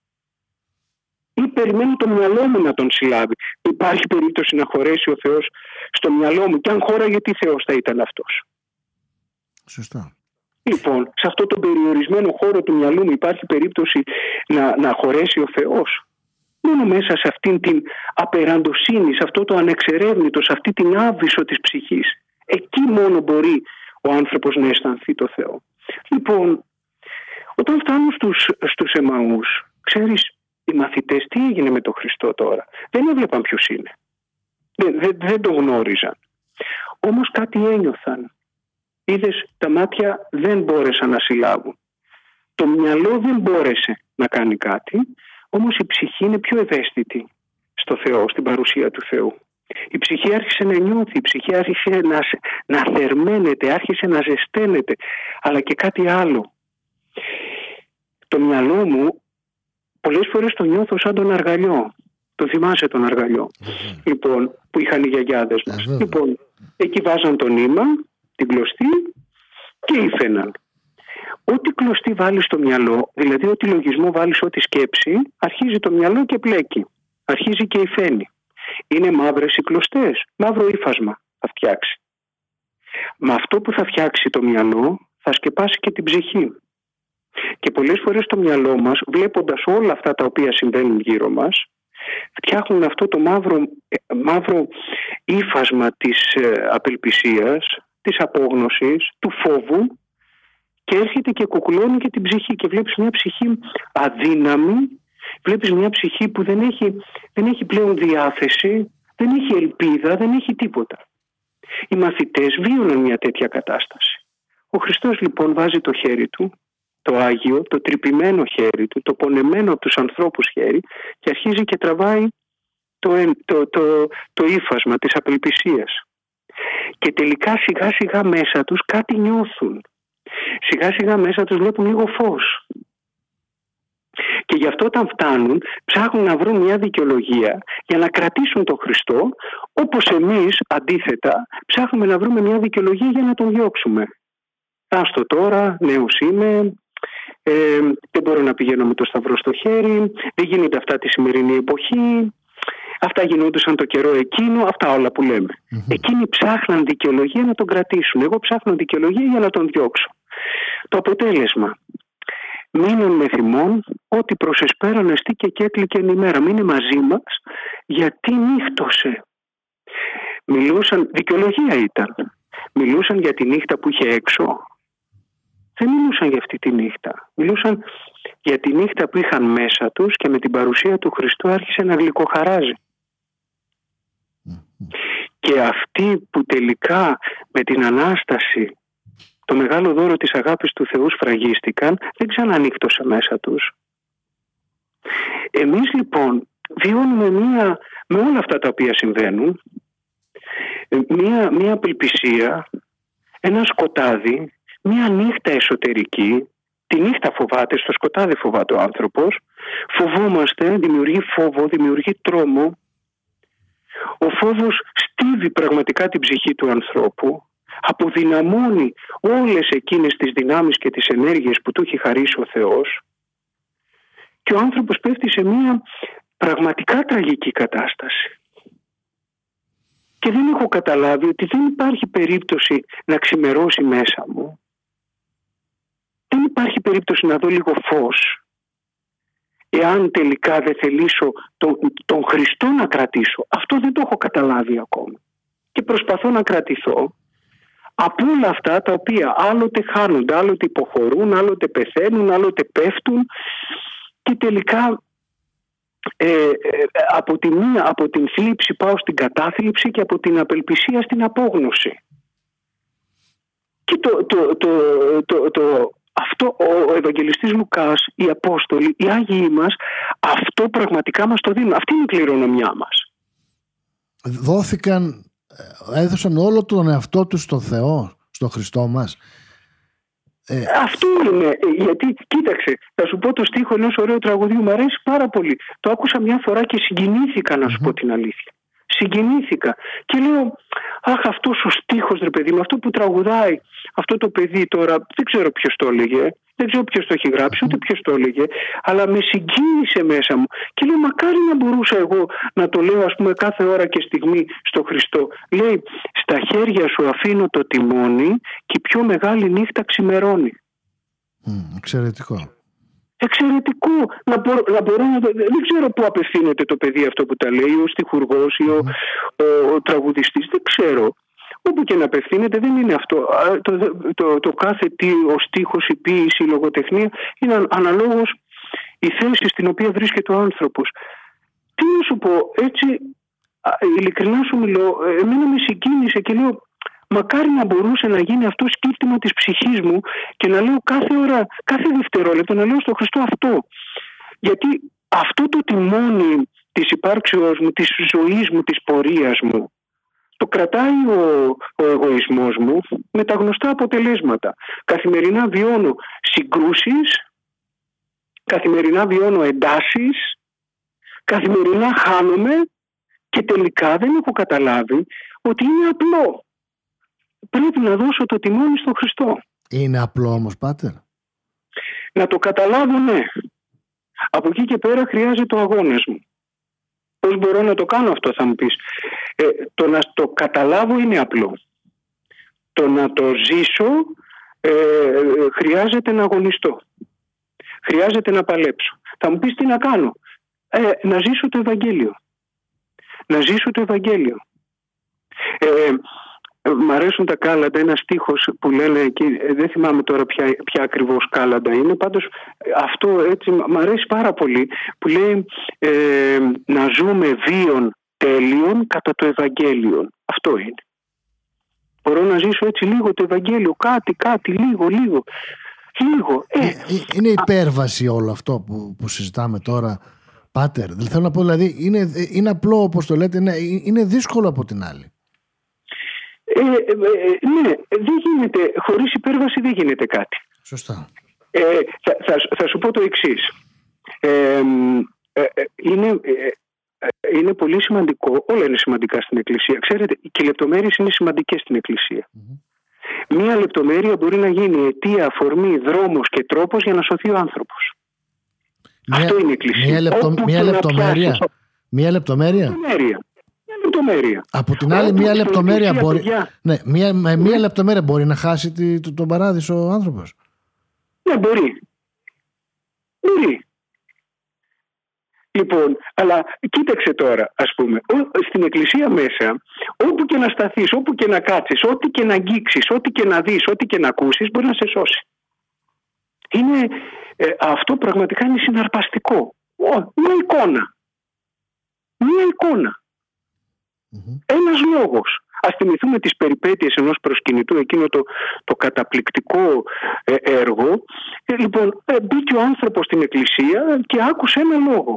Speaker 2: Ή περιμένω το μυαλό μου να τον συλλάβει? Υπάρχει περίπτωση να χωρέσει ο Θεός στο μυαλό μου? Και αν χώραγε, τι Θεός θα ήταν αυτός?
Speaker 1: Σωστά.
Speaker 2: Λοιπόν, σε αυτό τον περιορισμένο χώρο του μυαλού μου υπάρχει περίπτωση να χωρέσει ο Θεός? Μόνο μέσα σε αυτήν την απεραντοσύνη, σε αυτό το ανεξερεύνητο, σε αυτή την άβυσσο της ψυχής. Εκεί μόνο μπορεί ο άνθρωπος να αισθανθεί το Θεό. Λοιπόν, όταν φτάνουν στους Εμαούς, ξέρεις, οι μαθητές τι έγινε με τον Χριστό τώρα? Δεν έβλεπαν ποιος είναι. Δεν τον γνώριζαν. Όμως κάτι ένιωθαν. Είδες, τα μάτια δεν μπόρεσαν να συλλάβουν. Το μυαλό δεν μπόρεσε να κάνει κάτι. Όμως η ψυχή είναι πιο ευαίσθητη στο Θεό, στην παρουσία του Θεού. Η ψυχή άρχισε να νιώθει, η ψυχή άρχισε να θερμαίνεται, άρχισε να ζεσταίνεται. Αλλά και κάτι άλλο. Το μυαλό μου πολλές φορές το νιώθω σαν τον αργαλιό. Το θυμάσαι τον αργαλιό? Λοιπόν, που είχαν οι γιαγιάδες μας. Λοιπόν, εκεί βάζαν το νήμα, την κλωστή και ήφαιναν. Ό,τι κλωστή βάλεις στο μυαλό, δηλαδή ό,τι λογισμό βάλεις, ό,τι σκέψη, αρχίζει το μυαλό και πλέκει. Αρχίζει και υφαίνει. Είναι μαύρες οι κλωστές. Μαύρο ύφασμα θα φτιάξει. Με αυτό που θα φτιάξει το μυαλό θα σκεπάσει και την ψυχή. Και πολλές φορές το μυαλό μας, βλέποντας όλα αυτά τα οποία συμβαίνουν γύρω μας, φτιάχνουν αυτό το μαύρο ύφασμα της απελπισίας, της απόγνωσης, του φόβου, και έρχεται και κουκουλώνει και την ψυχή και βλέπεις μια ψυχή αδύναμη, βλέπεις μια ψυχή που δεν έχει πλέον διάθεση, δεν έχει ελπίδα, δεν έχει τίποτα. Οι μαθητές βίωναν μια τέτοια κατάσταση. Ο Χριστός λοιπόν βάζει το χέρι του, το Άγιο, το τρυπημένο χέρι του, το πονεμένο από τους ανθρώπους χέρι, και αρχίζει και τραβάει το ύφασμα της απελπισίας. Και τελικά σιγά σιγά μέσα τους κάτι νιώθουν. Σιγά σιγά μέσα τους βλέπουν λίγο φως. Και γι' αυτό όταν φτάνουν ψάχνουν να βρουν μια δικαιολογία για να κρατήσουν τον Χριστό, όπως εμείς αντίθετα ψάχνουμε να βρούμε μια δικαιολογία για να τον διώξουμε. άστο τώρα, νέος είμαι, δεν μπορώ να πηγαίνω με το σταυρό στο χέρι, δεν γίνεται αυτά τη σημερινή εποχή, αυτά γινόντουσαν το καιρό εκείνο, αυτά όλα που λέμε. Εκείνοι ψάχναν δικαιολογία να τον κρατήσουν, εγώ ψάχνω δικαιολογία για να τον διώξω. Το αποτέλεσμα: μείνουν με θυμόν, ότι προσεσπέραν εστί και έκλικεν ημέρα. Μείνε μαζί μας, γιατί νύχτωσε. Μιλούσαν, δικαιολογία ήταν. Μιλούσαν για τη νύχτα που είχε έξω. Δεν μιλούσαν για αυτή τη νύχτα. Μιλούσαν για τη νύχτα που είχαν μέσα τους και με την παρουσία του Χριστού άρχισε να γλυκοχαράζει. Και αυτοί που τελικά με την Ανάσταση, το μεγάλο δώρο της αγάπης του Θεού, σφραγίστηκαν, δεν ξανανύχτωσε μέσα τους. Εμείς λοιπόν βιώνουμε με όλα αυτά τα οποία συμβαίνουν, μια απελπισία, ένα σκοτάδι, μια νύχτα εσωτερική. Τη νύχτα φοβάται, στο σκοτάδι φοβάται ο άνθρωπος. Φοβόμαστε, δημιουργεί φόβο, δημιουργεί τρόμο. Ο φόβος στίβει πραγματικά την ψυχή του ανθρώπου, αποδυναμώνει όλες εκείνες τις δυνάμεις και τις ενέργειες που του έχει χαρίσει ο Θεός, και ο άνθρωπος πέφτει σε μια πραγματικά τραγική κατάσταση. Και δεν έχω καταλάβει ότι δεν υπάρχει περίπτωση να ξημερώσει μέσα μου. Δεν υπάρχει περίπτωση να δω λίγο φως, εάν τελικά δεν θελήσω τον Χριστό να κρατήσω. Αυτό δεν το έχω καταλάβει ακόμα. Και προσπαθώ να κρατηθώ από όλα αυτά τα οποία άλλοτε χάνονται, άλλοτε υποχωρούν, άλλοτε πεθαίνουν, άλλοτε πέφτουν, και τελικά από την θλίψη πάω στην κατάθλιψη και από την απελπισία στην απόγνωση. Και αυτό ο Ευαγγελιστής Λουκάς, οι Απόστολοι, οι Άγιοι μας, αυτό πραγματικά μας το δίνουν. Αυτή είναι η κληρονομιά μας.
Speaker 1: Έδωσαν όλο τον εαυτό τους στον Θεό, στον Χριστό μας.
Speaker 2: Αυτό είναι, γιατί κοίταξε, θα σου πω το στίχο ενός ωραίου τραγουδίου, μου αρέσει πάρα πολύ. Το άκουσα μια φορά και συγκινήθηκα, να σου πω την αλήθεια. Συγκινήθηκα και λέω, αχ, αυτός ο στίχος, ρε παιδί μου, αυτό που τραγουδάει αυτό το παιδί τώρα, δεν ξέρω ποιος το έλεγε, δεν ξέρω ποιος το έχει γράψει, ούτε ποιος το έλεγε, αλλά με συγκίνησε μέσα μου και λέω, μακάρι να μπορούσα εγώ να το λέω, ας πούμε, κάθε ώρα και στιγμή στο Χριστό. Λέει, στα χέρια σου αφήνω το τιμόνι και η πιο μεγάλη νύχτα ξημερώνει.
Speaker 1: Εξαιρετικό.
Speaker 2: Εξαιρετικό. Να μπορώ να δεν ξέρω πού απευθύνεται το παιδί αυτό που τα λέει, ο στιχουργός ή ο τραγουδιστής, δεν ξέρω. Όπου και να απευθύνεται, δεν είναι αυτό. Το κάθε τι, ο στίχος, η ποίηση, η λογοτεχνία είναι αναλόγως η θέση στην οποία βρίσκεται ο άνθρωπος. Τι να σου πω, έτσι ειλικρινά σου μιλώ, εμένα με συγκίνησε και λέω, μακάρι να μπορούσε να γίνει αυτό σκύπτημα της ψυχής μου και να λέω κάθε ώρα, κάθε δευτερόλεπτο, να λέω στο Χριστό αυτό. Γιατί αυτό το τιμόνι της υπάρξεως μου, της ζωής μου, της πορείας μου, το κρατάει ο εγωισμός μου με τα γνωστά αποτελέσματα. Καθημερινά βιώνω συγκρούσεις, καθημερινά βιώνω εντάσεις, καθημερινά χάνομαι και τελικά δεν έχω καταλάβει ότι είναι απλό. Πρέπει να δώσω το τιμόνι στον Χριστό.
Speaker 1: Είναι απλό όμως, Πάτερ?
Speaker 2: Να το καταλάβω, ναι. Από εκεί και πέρα χρειάζεται ο αγώνας μου. Πώς μπορώ να το κάνω αυτό, θα μου πεις. Το να το καταλάβω είναι απλό. Το να το ζήσω χρειάζεται να αγωνιστώ. Χρειάζεται να παλέψω. Θα μου πεις τι να κάνω. Να ζήσω το Ευαγγέλιο. Να ζήσω το Ευαγγέλιο. Μ' αρέσουν τα κάλαντα, ένα στίχος που λένε εκεί, δεν θυμάμαι τώρα ποια ακριβώς κάλαντα είναι, πάντως αυτό έτσι μ' αρέσει πάρα πολύ, που λέει να ζούμε βίων τέλειων κατά το Ευαγγέλιο. Αυτό είναι. Μπορώ να ζήσω έτσι λίγο το Ευαγγέλιο, κάτι, λίγο.
Speaker 1: Είναι υπέρβαση όλο αυτό που συζητάμε τώρα, Πάτερ. Θέλω να πω, δηλαδή, είναι απλό όπως το λέτε, είναι δύσκολο από την άλλη.
Speaker 2: Ναι, δεν γίνεται, χωρίς υπέρβαση δεν γίνεται κάτι.
Speaker 1: Σωστά.
Speaker 2: Θα σου πω το εξής. Είναι πολύ σημαντικό, όλα είναι σημαντικά στην Εκκλησία. Ξέρετε, και οι λεπτομέρειες είναι σημαντικές στην Εκκλησία. Μία λεπτομέρεια μπορεί να γίνει αιτία, αφορμή, δρόμος και τρόπος για να σωθεί ο άνθρωπος. Αυτό είναι η εκκλησία.
Speaker 1: Μία λεπτομέρεια. Από την άλλη, μία λεπτομέρεια μπορεί. Ναι, μία λεπτομέρεια μπορεί να χάσει τον παράδεισο ο άνθρωπος.
Speaker 2: Ναι, μπορεί. Λοιπόν, αλλά κοίταξε τώρα, ας πούμε, στην εκκλησία μέσα, όπου και να σταθείς, όπου και να κάτσεις, ό,τι και να αγγίξεις, ό,τι και να δεις, ό,τι και να ακούσεις, μπορεί να σε σώσει. Αυτό πραγματικά είναι συναρπαστικό. Μια εικόνα. Ένας λόγος. Ας θυμηθούμε τις περιπέτειες ενός προσκυνητού, εκείνο το καταπληκτικό έργο. Λοιπόν, μπήκε ο άνθρωπος στην εκκλησία και άκουσε ένα λόγο.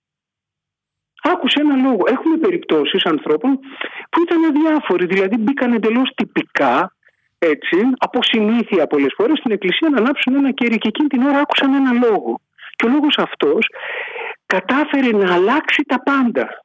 Speaker 2: Έχουμε περιπτώσεις ανθρώπων που ήταν αδιάφοροι, δηλαδή μπήκαν εντελώς τυπικά, έτσι, από συνήθεια πολλές φορές στην εκκλησία να ανάψουν ένα κέρι και εκείνη την ώρα άκουσαν ένα λόγο. Και ο λόγος αυτός κατάφερε να αλλάξει τα πάντα.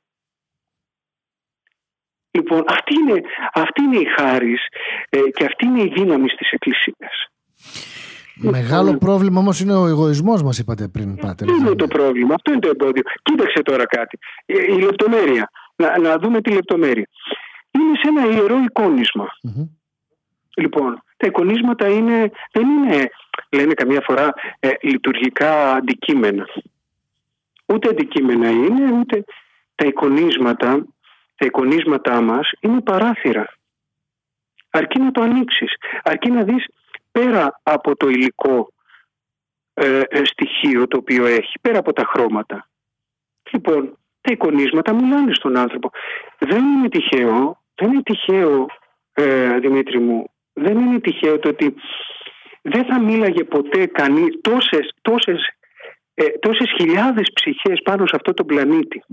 Speaker 2: Λοιπόν, αυτή είναι η χάρις και αυτή είναι η δύναμη της εκκλησίας.
Speaker 1: Μεγάλο πρόβλημα όμως είναι ο εγωισμός, μας είπατε πριν, Πάτερ.
Speaker 2: Αυτό είναι το πρόβλημα, αυτό είναι το εμπόδιο. Κοίταξε τώρα κάτι. Η λεπτομέρεια. Να δούμε τη λεπτομέρεια. Είναι σε ένα ιερό εικόνισμα. Λοιπόν, τα εικονίσματα δεν είναι, λένε καμιά φορά, λειτουργικά αντικείμενα. Ούτε αντικείμενα είναι, ούτε τα εικονίσματά μας είναι παράθυρα. Αρκεί να το ανοίξεις, αρκεί να δεις πέρα από το υλικό στοιχείο το οποίο έχει, πέρα από τα χρώματα. Λοιπόν, τα εικονίσματα μιλάνε στον άνθρωπο. Δεν είναι τυχαίο, Δημήτρη μου, δεν είναι τυχαίο το ότι δεν θα μίλαγε ποτέ κανείς τόσες χιλιάδες ψυχές πάνω σε αυτό το πλανήτη.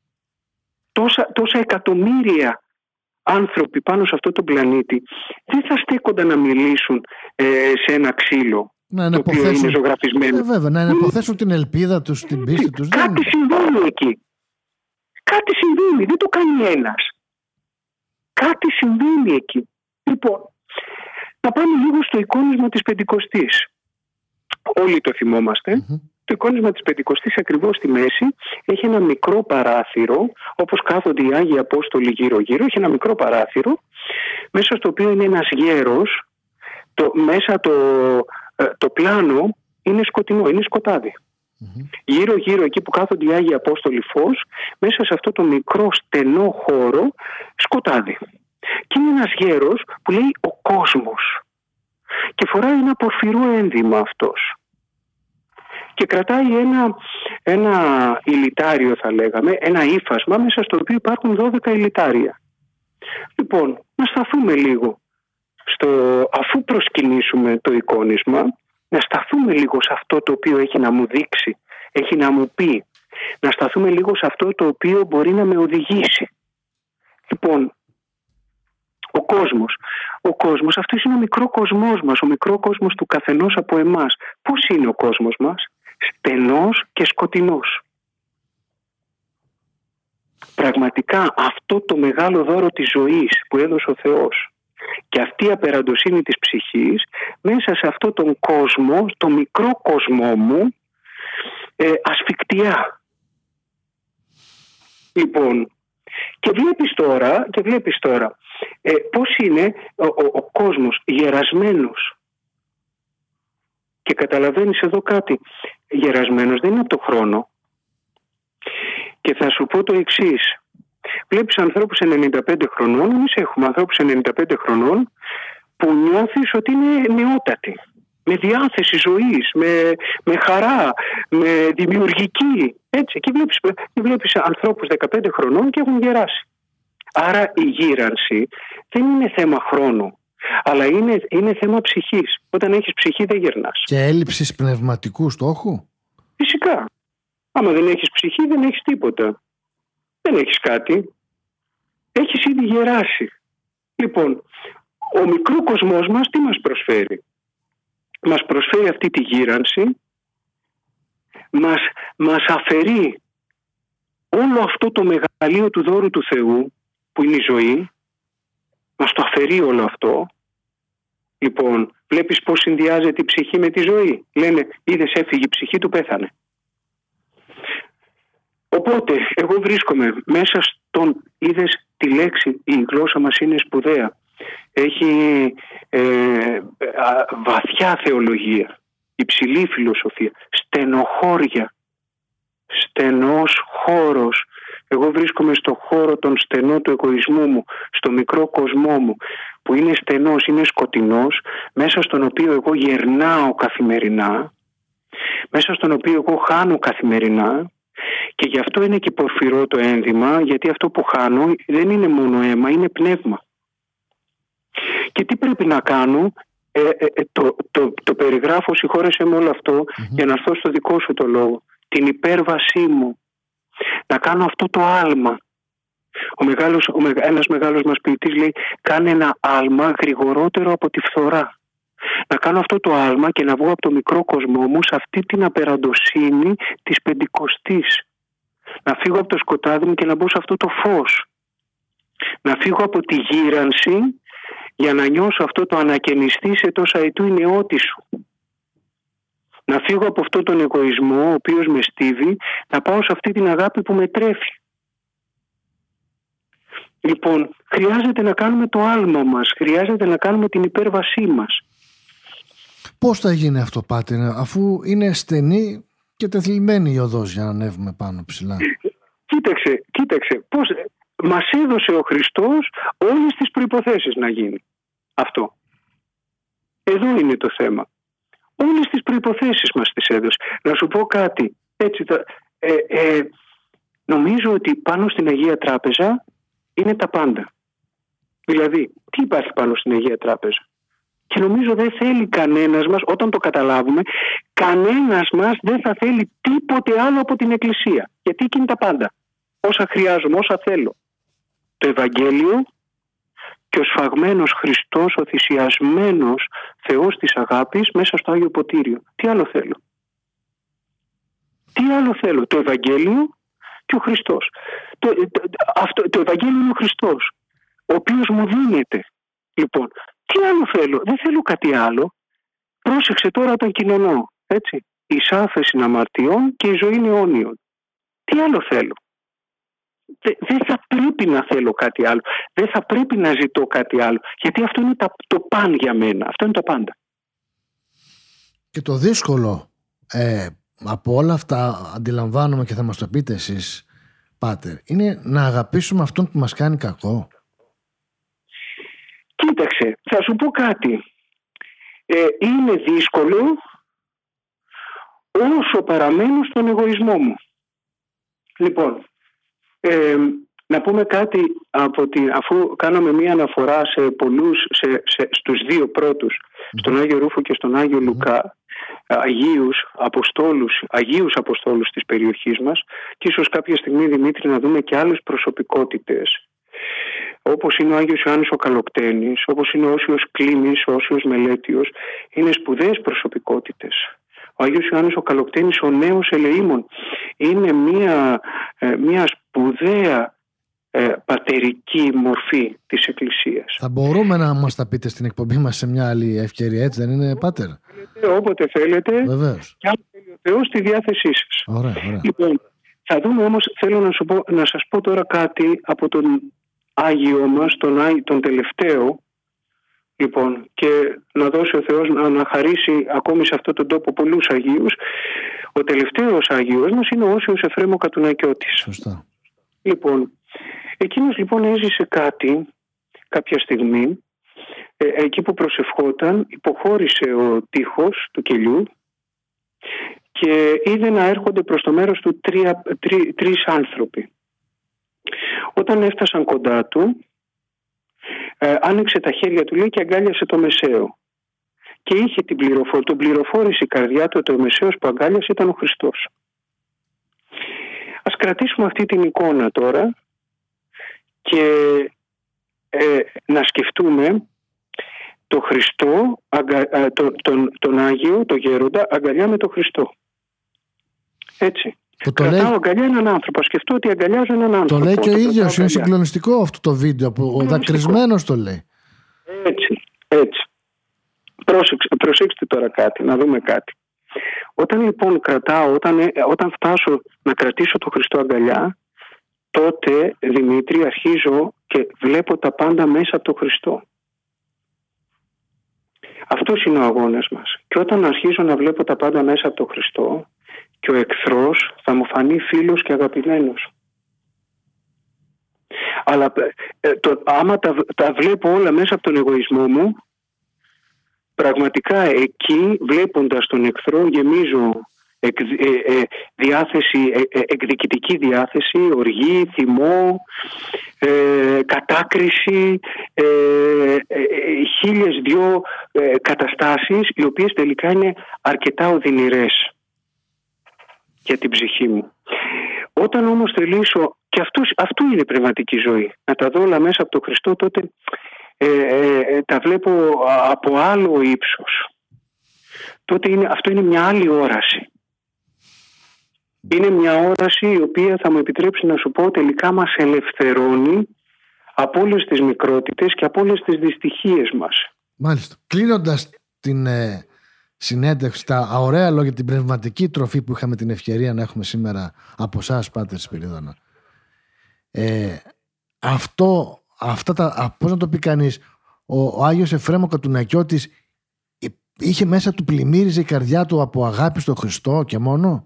Speaker 2: Τόσα εκατομμύρια άνθρωποι πάνω σε αυτό το πλανήτη δεν θα στέκονταν να μιλήσουν σε ένα ξύλο το οποίο είναι ζωγραφισμένο.
Speaker 1: Βέβαια, να υποθέσουν την ελπίδα τους, την πίστη τους.
Speaker 2: Κάτι συμβαίνει εκεί. Κάτι συμβαίνει, δεν το κάνει ένας. Κάτι συμβαίνει εκεί. Λοιπόν, να πάμε λίγο στο εικόνισμα της Πεντηκοστής. Όλοι το θυμόμαστε. Το εικόνισμα της Πεντηκοστής ακριβώς στη μέση έχει ένα μικρό παράθυρο, όπως κάθονται οι Άγιοι Απόστολοι γύρω-γύρω, έχει ένα μικρό παράθυρο, μέσα στο οποίο είναι ένας γέρος, μέσα το πλάνο είναι σκοτεινό, είναι σκοτάδι. Γύρω-γύρω εκεί που κάθονται οι Άγιοι Απόστολοι φως, μέσα σε αυτό το μικρό στενό χώρο σκοτάδι. Και είναι ένας γέρος που λέει ο κόσμος και φοράει ένα πορφυρό ένδυμα αυτός. Και κρατάει ένα υλιτάριο, θα λέγαμε, ένα ύφασμα μέσα στο οποίο υπάρχουν 12 υλιτάρια. Λοιπόν, να σταθούμε λίγο, αφού προσκυνήσουμε το εικόνισμα, να σταθούμε λίγο σε αυτό το οποίο έχει να μου δείξει, έχει να μου πει. Να σταθούμε λίγο σε αυτό το οποίο μπορεί να με οδηγήσει. Λοιπόν, ο κόσμος, αυτός είναι ο μικρό κοσμός μας, ο μικρό κόσμος του καθενός από εμάς. Πώς είναι ο κόσμος μας? Στενός και σκοτεινός. Πραγματικά αυτό το μεγάλο δώρο της ζωής που έδωσε ο Θεός και αυτή η απεραντοσύνη της ψυχής, μέσα σε αυτό τον κόσμο, το μικρό κοσμό μου, ασφικτιά. Λοιπόν, και βλέπεις τώρα πώς είναι ο κόσμος γερασμένος. Και καταλαβαίνεις εδώ κάτι. Γερασμένος δεν είναι από το χρόνο. Και θα σου πω το εξής. Βλέπεις ανθρώπους 95 χρονών, εμείς έχουμε ανθρώπους 95 χρονών που νιώθεις ότι είναι νεότατοι. Με διάθεση ζωής, με χαρά, με δημιουργική. Έτσι. Και βλέπεις ανθρώπους 15 χρονών και έχουν γεράσει. Άρα η γύρανση δεν είναι θέμα χρόνου, αλλά είναι θέμα ψυχής. Όταν έχεις ψυχή δεν γερνάς.
Speaker 1: Και έλλειψης πνευματικού στόχου.
Speaker 2: Φυσικά. Άμα δεν έχεις ψυχή δεν έχεις τίποτα. Δεν έχεις κάτι. Έχεις ήδη γεράσει. Λοιπόν, ο μικρό κοσμός μας τι μας προσφέρει? Μας προσφέρει αυτή τη γύρανση, μας αφαιρεί όλο αυτό το μεγαλείο του δώρου του Θεού που είναι η ζωή, μας το αφαιρεί όλο αυτό Λοιπόν, βλέπεις πώς συνδυάζεται η ψυχή με τη ζωή. Λένε, είδες, έφυγε η ψυχή του, πέθανε. Οπότε, εγώ βρίσκομαι μέσα στον, είδες τη λέξη, η γλώσσα μας είναι σπουδαία. Έχει βαθιά θεολογία, υψηλή φιλοσοφία, στενοχώρια, στενός χώρος. Εγώ βρίσκομαι στο χώρο τον στενό του εγωισμού μου, στο μικρό κοσμό μου, που είναι στενός, είναι σκοτεινός, μέσα στον οποίο εγώ γερνάω καθημερινά, μέσα στον οποίο εγώ χάνω καθημερινά, και γι' αυτό είναι και πορφυρό το ένδυμα, γιατί αυτό που χάνω δεν είναι μόνο αίμα, είναι πνεύμα. Και τι πρέπει να κάνω, το περιγράφω, συγχώρεσέ με όλο αυτό, για να έρθω στο δικό σου το λόγο. Την υπέρβασή μου. Να κάνω αυτό το άλμα. Ένας μεγάλος μας ποιητής λέει, κάνε ένα άλμα γρηγορότερο από τη φθορά. Να κάνω αυτό το άλμα και να βγω από το μικρό κοσμό μου σε αυτή την απεραντοσύνη της Πεντηκοστής. Να φύγω από το σκοτάδι μου και να μπω σε αυτό το φως. Να φύγω από τη γύρανση για να νιώσω αυτό το ανακαινιστή σε τόσα ετού η νεότη σου. Να φύγω από αυτόν τον εγωισμό ο οποίος με στίβει, να πάω σε αυτή την αγάπη που με τρέφει. Λοιπόν, χρειάζεται να κάνουμε το άλμα μας, χρειάζεται να κάνουμε την υπέρβασή μας.
Speaker 1: Πώς θα γίνει αυτό, Πάτερ, αφού είναι στενή και τεθλιμμένη η οδός για να ανέβουμε πάνω ψηλά?
Speaker 2: Κοίταξε, πώς μας έδωσε ο Χριστός όλες τις προϋποθέσεις να γίνει αυτό. Εδώ είναι το θέμα. Όλες τις προϋποθέσεις μας τις έδωσε. Να σου πω κάτι. Έτσι, νομίζω ότι πάνω στην Αγία Τράπεζα είναι τα πάντα. Δηλαδή, τι υπάρχει πάνω στην Αγία Τράπεζα? Και νομίζω δεν θέλει κανένας μας, όταν το καταλάβουμε, κανένας μας δεν θα θέλει τίποτε άλλο από την Εκκλησία. Γιατί εκεί είναι τα πάντα. Όσα χρειάζομαι, όσα θέλω. Το Ευαγγέλιο και ο σφαγμένος Χριστός, ο θυσιασμένος Θεός της αγάπης μέσα στο Άγιο Ποτήριο. Τι άλλο θέλω? Το Ευαγγέλιο και ο Χριστός. Το Ευαγγέλιο είναι ο Χριστός, ο οποίος μου δίνεται. Λοιπόν, τι άλλο θέλω? Δεν θέλω κάτι άλλο. Πρόσεξε τώρα όταν κοινωνώ. Έτσι. Η άφεση αμαρτιών και η ζωή είναι αιώνιον. Τι άλλο θέλω? Δεν θα πρέπει να θέλω κάτι άλλο. Δεν θα πρέπει να ζητώ κάτι άλλο. Γιατί αυτό είναι το παν για μένα. Αυτό είναι το πάντα.
Speaker 1: Και το δύσκολο από όλα αυτά, αντιλαμβάνομαι και θα μας το πείτε εσείς, Πάτερ, είναι να αγαπήσουμε αυτόν που μας κάνει κακό.
Speaker 2: Κοίταξε, θα σου πω κάτι. Είναι δύσκολο όσο παραμένω στον εγωισμό μου. Λοιπόν, να πούμε κάτι αφού κάναμε μία αναφορά σε πολλούς, στους δύο πρώτους, στον Άγιο Ρούφο και στον Άγιο Λουκά, Αγίους Αποστόλους της περιοχής μας, και ίσως κάποια στιγμή, Δημήτρη, να δούμε και άλλες προσωπικότητες, όπως είναι ο Άγιος Ιωάννης ο Καλοκτένης, όπως είναι ο Όσιος Κλήμης, ο Όσιος Μελέτιος. Είναι σπουδαίες προσωπικότητες. Ο Άγιος Ιωάννης ο Καλοκτένης, ο νέος ελεήμων, είναι μια σπουδαία πατερική μορφή της Εκκλησίας.
Speaker 1: Θα μπορούμε να μας τα πείτε στην εκπομπή μας σε μια άλλη ευκαιρία, έτσι δεν είναι, Πάτερ?
Speaker 2: Όποτε θέλετε.
Speaker 1: Βεβαίως.
Speaker 2: Και αν θέλει ο Θεός, στη διάθεσή σας.
Speaker 1: Ωραία.
Speaker 2: Λοιπόν, θα δούμε όμως, θέλω να σας πω τώρα κάτι από τον Άγιο μας, τον τελευταίο. Λοιπόν, και να δώσει ο Θεός να χαρίσει ακόμη σε αυτόν τον τόπο πολλούς Αγίους. Ο τελευταίος Άγιος μας είναι ο Όσιος Εφραίμ ο Κατουνακιώτης.
Speaker 1: Σωστά.
Speaker 2: Λοιπόν, εκείνος λοιπόν έζησε κάποια στιγμή, εκεί που προσευχόταν, υποχώρησε ο τείχος του κελιού και είδε να έρχονται προς το μέρος του τρεις άνθρωποι. Όταν έφτασαν κοντά του, άνοιξε τα χέρια του, λέει, και αγκάλιασε το Μεσαίο. Και είχε τον πληροφόρησε η καρδιά του ότι ο Μεσαίος που αγκάλιασε ήταν ο Χριστός. Ας κρατήσουμε αυτή την εικόνα τώρα και να σκεφτούμε το Χριστό, τον Άγιο, τον Γέροντα, αγκαλιά με τον Χριστό. Έτσι. Κρατάω αγκαλιά έναν άνθρωπο. Σκεφτώ ότι αγκαλιάζω έναν άνθρωπο.
Speaker 1: Το λέει και ο ίδιος. Είναι συγκλονιστικό αυτό το βίντεο. Ο δακρυσμένος το λέει.
Speaker 2: Έτσι. Προσέξτε τώρα κάτι, να δούμε κάτι. Όταν λοιπόν όταν φτάσω να κρατήσω το Χριστό αγκαλιά, τότε, Δημήτρη, αρχίζω και βλέπω τα πάντα μέσα από το Χριστό. Αυτός είναι ο αγώνας μας. Και όταν αρχίζω να βλέπω τα πάντα μέσα από το Χριστό, και ο εχθρός θα μου φανεί φίλος και αγαπημένος. Αλλά άμα τα βλέπω όλα μέσα από τον εγωισμό μου, πραγματικά εκεί, βλέποντας τον εχθρό, γεμίζω εκδικητική διάθεση, οργή, θυμό, κατάκριση, 1002 καταστάσεις, οι οποίες τελικά είναι αρκετά οδυνηρές για την ψυχή μου. Όταν όμως θελήσω, και αυτό είναι η πνευματική ζωή, να τα δω όλα μέσα από τον Χριστό, τότε τα βλέπω από άλλο ύψος. Τότε αυτό είναι μια άλλη όραση. Είναι μια όραση η οποία θα μου επιτρέψει να σου πω τελικά μας ελευθερώνει από όλες τις μικρότητες και από όλες τις δυστυχίες μας.
Speaker 1: Μάλιστα. Κλείνοντας την συνέντευξη, τα ωραία λόγια, την πνευματική τροφή που είχαμε την ευκαιρία να έχουμε σήμερα από εσάς, Πάτερ Σπυρίδωνα, πώς να το πει κανείς, ο Άγιος Εφρέμ ο Κατουνακιώτης είχε μέσα του, πλημμύριζε η καρδιά του από αγάπη στο Χριστό και μόνο.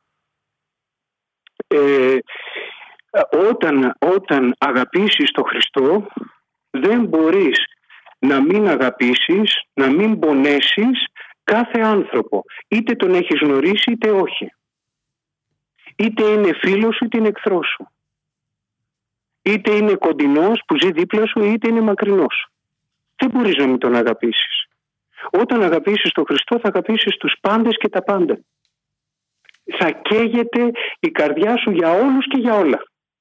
Speaker 2: Όταν αγαπήσεις τον Χριστό, δεν μπορείς να μην αγαπήσεις, να μην πονέσεις κάθε άνθρωπο. Είτε τον έχεις γνωρίσει είτε όχι. Είτε είναι φίλος σου είτε είναι εχθρός σου. Είτε είναι κοντινός που ζει δίπλα σου είτε είναι μακρινός. Δεν μπορείς να μην τον αγαπήσεις. Όταν αγαπήσεις τον Χριστό θα αγαπήσεις τους πάντες και τα πάντα. Θα καίγεται η καρδιά σου για όλους και για όλα.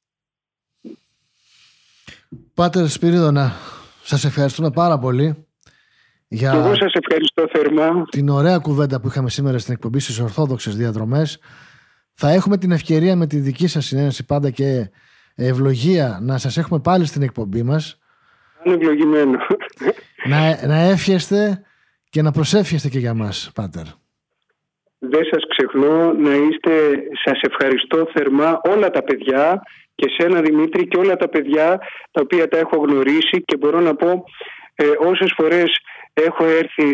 Speaker 1: Πάτερ Σπυρίδωνα, σας ευχαριστούμε πάρα πολύ για
Speaker 2: και εγώ σας ευχαριστώ θερμά
Speaker 1: την ωραία κουβέντα που είχαμε σήμερα στην εκπομπή στις Ορθόδοξες Διαδρομές. Θα έχουμε την ευκαιρία με τη δική σας συνένεση πάντα και ευλογία να σας έχουμε πάλι στην εκπομπή μας.
Speaker 2: Είναι ευλογημένο.
Speaker 1: Να εύχεστε και να προσεύχεστε και για μας, Πάτερ.
Speaker 2: Δεν σας ξεχνώ να είστε, σας ευχαριστώ θερμά όλα τα παιδιά και σένα Δημήτρη και όλα τα παιδιά τα οποία τα έχω γνωρίσει και μπορώ να πω όσες φορές έχω έρθει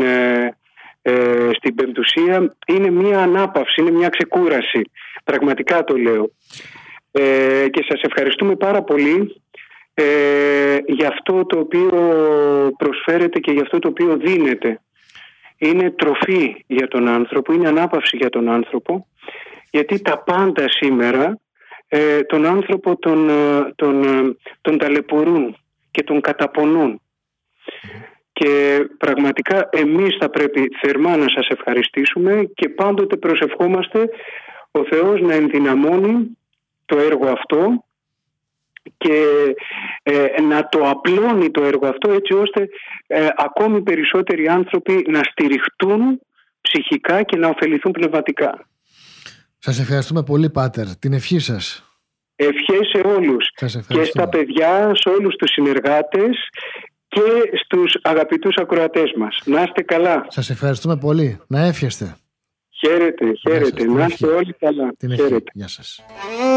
Speaker 2: στην Πεμπτουσία είναι μια ανάπαυση, είναι μια ξεκούραση. Πραγματικά το λέω. Και σας ευχαριστούμε πάρα πολύ για αυτό το οποίο προσφέρετε και για αυτό το οποίο δίνετε. Είναι τροφή για τον άνθρωπο, είναι ανάπαυση για τον άνθρωπο, γιατί τα πάντα σήμερα τον άνθρωπο τον ταλαιπωρούν και τον καταπονούν. Και πραγματικά εμείς θα πρέπει θερμά να σας ευχαριστήσουμε και πάντοτε προσευχόμαστε ο Θεός να ενδυναμώνει το έργο αυτό και να το απλώνει το έργο αυτό έτσι ώστε ακόμη περισσότεροι άνθρωποι να στηριχτούν ψυχικά και να ωφεληθούν πνευματικά.
Speaker 1: Σας ευχαριστούμε πολύ, Πάτερ. Την ευχή σας.
Speaker 2: Ευχές σε όλους και στα παιδιά, σε όλους τους συνεργάτες και στους αγαπητούς ακροατές μας. Να είστε καλά.
Speaker 1: Σας ευχαριστούμε πολύ. Να εύχεστε.
Speaker 2: Χαίρετε. Να είστε όλοι καλά.
Speaker 1: Την ευχή. Γεια σας.